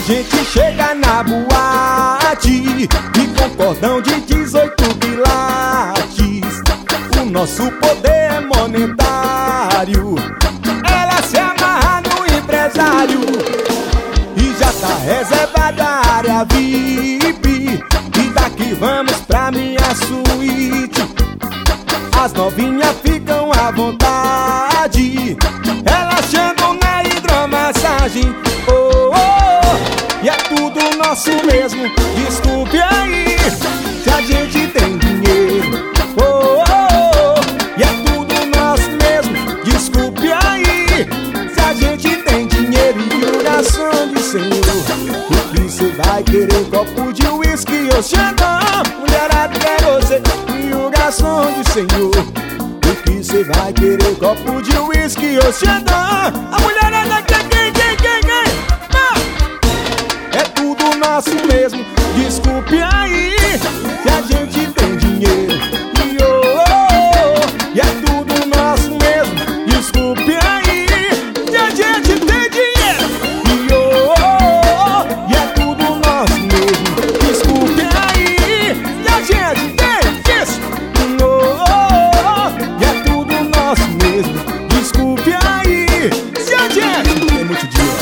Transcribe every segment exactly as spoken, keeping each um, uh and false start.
gente chega na boate e com cordão de dezoito quilates, o nosso poder é monetário. Ela se amarra no empresário e já tá reservada a área V I P. E daqui vamos pra minha suíte, as novinhas ficam à vontade, relaxando na hidromassagem. Oh, oh, oh, e é tudo nosso mesmo, desculpe aí se a gente tem dinheiro. Oh, oh, oh, e é tudo nosso mesmo, desculpe aí se a gente tem dinheiro. E o garçom de senhor, o que cê vai querer? Copo de uísque ou xandão? Mulherada quer você. E o garçom de senhor, o que cê vai querer? Copo de uísque ou xandão? A mulherada quer quem, quem, quem, quem? Ah! É tudo nosso mesmo, desculpe aí se a gente tem dinheiro. E oh, oh, oh, e é tudo nosso mesmo, desculpe aí se a gente tem dinheiro. E oh, oh, oh, e é tudo nosso mesmo, desculpe aí se a gente tem isso. Oh, oh, oh, e é tudo nosso mesmo, desculpe aí se a gente tem muito dinheiro.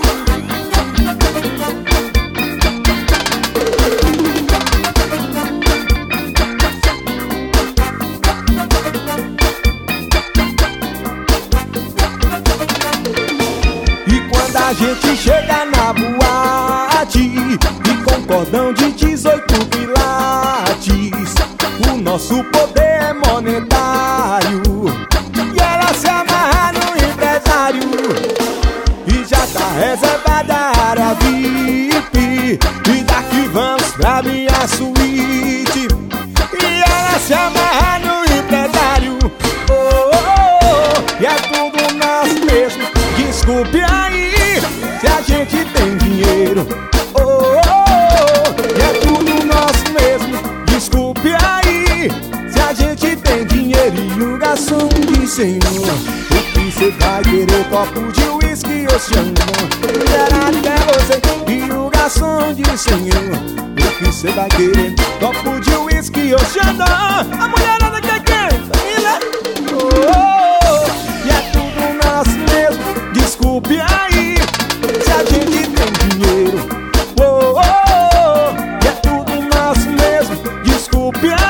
A gente chega na boate e com cordão de dezoito quilates, o nosso poder é monetário. E ela se amarra no empresário e já tá reservada a área V I P. E daqui vamos pra minha suíte, e ela se amarra no empresário. Oh, oh, oh, e é tudo nosso mesmo, desculpe aí se a gente tem dinheiro. Oh, oh, oh, é tudo nosso mesmo, desculpe aí se a gente tem dinheiro. E o garçom de senhor, o que cê vai querer? Copo de uísque ou xandão? Mulherada quer você. E o garçom de senhor, o que cê vai querer? Copo de uísque ou xandão? A mulherada quer quem? Família? Oh, oh, oh, e é tudo nosso mesmo, desculpe aí se a gente tem dinheiro. Oh, oh, oh, e é tudo nosso mesmo, desculpe aí